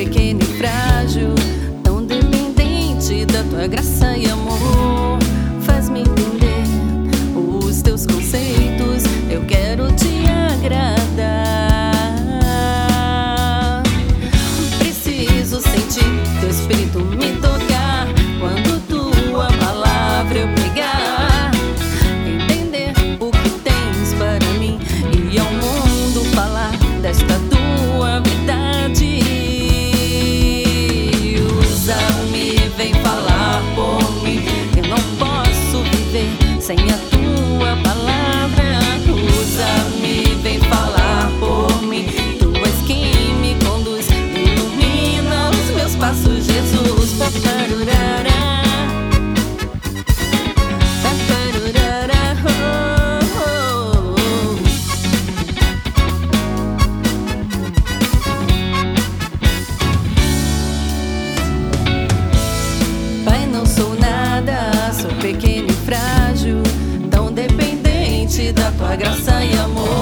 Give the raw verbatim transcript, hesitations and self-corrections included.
pequeno e frágil, tão dependente da tua graça e amor. Faz-me entender os teus conceitos, eu quero te agradar. Preciso sentir teu espírito me tocar quando tua palavra eu pregar. Entender o que tens para mim e ao mundo falar desta tua verdade. Usa-me, vem falar por mim, eu não posso viver sem a tua palavra. Usa-me, vem falar por mim, tu és quem me conduz, ilumina os meus passos, Jesus. Paparurara, paparurara, oh, oh, oh. Pai, não sou nada, sou pequeno e frágil, tão dependente da tua graça e amor.